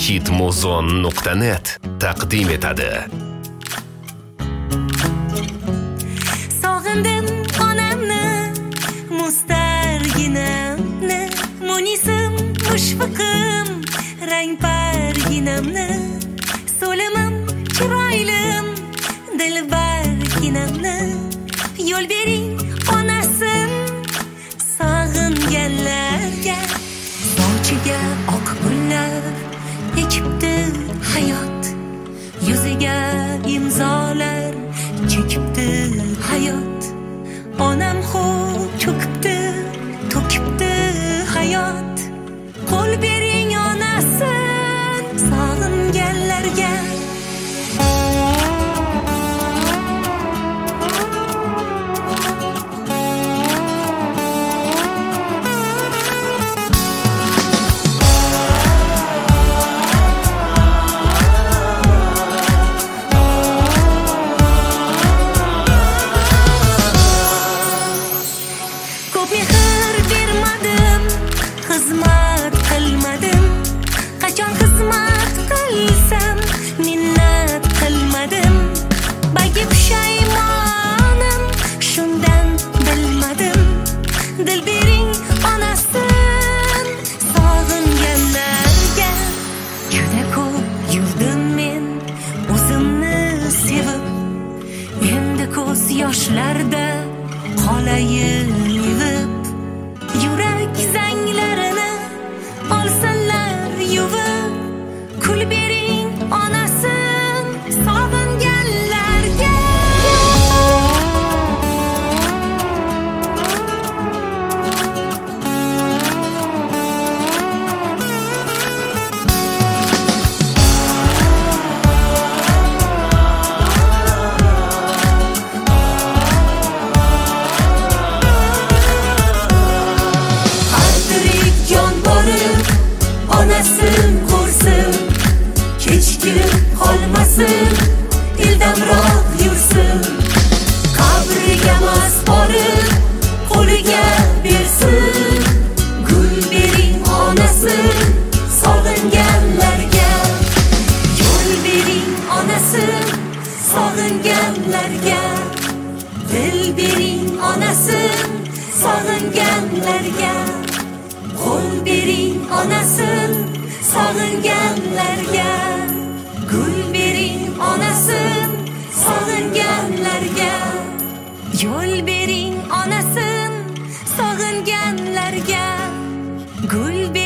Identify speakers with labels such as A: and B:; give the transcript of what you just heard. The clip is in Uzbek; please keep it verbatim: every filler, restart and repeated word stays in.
A: hitmuzon nuqta net taqdim etadi.
B: Sog'indim onamni, mustarginamni, munisim, mushfiqim, rangparginamni, so'limim, chiroylim, dilbarginamni, yo'l bering onasim, sog'inganlarga. Sochiga oq gullar ekibdi hayot, yuziga imzolar chekibdi hayot. Onam xo'p cho'kibdi, to'kibdi hayot. Qo'l bering onasin, sog'inganlarga. Xizmat qilmadim, qachon xizmat qilsam minnat qilmadim. Balki pushaymonim, shundan bilmadim. Dil bering onasin, sog'inganlarga. Juda ko'p yurdim men o'zimni sevib, endi ko'z yoshlarda qolayin yuvib. Yurak zanglarini olsinlar yuvib, kul bering onasin, sog'inganlarga. Onasin ko'rsin, kechikib qolmasin, ildamroq yursin. Qabriga mas borib, qo'liga bersin. Gul bering onasin, sog'inganlarga. Yo'l bering onasin, sog'inganlarga. Dil bering onasin, sog'inganlarga. Qo'l bering onasin, sog'inganlarga. Gul bering onasin, sog'inganlarga. Yo'l bering onasin, sog'inganlarga. Gul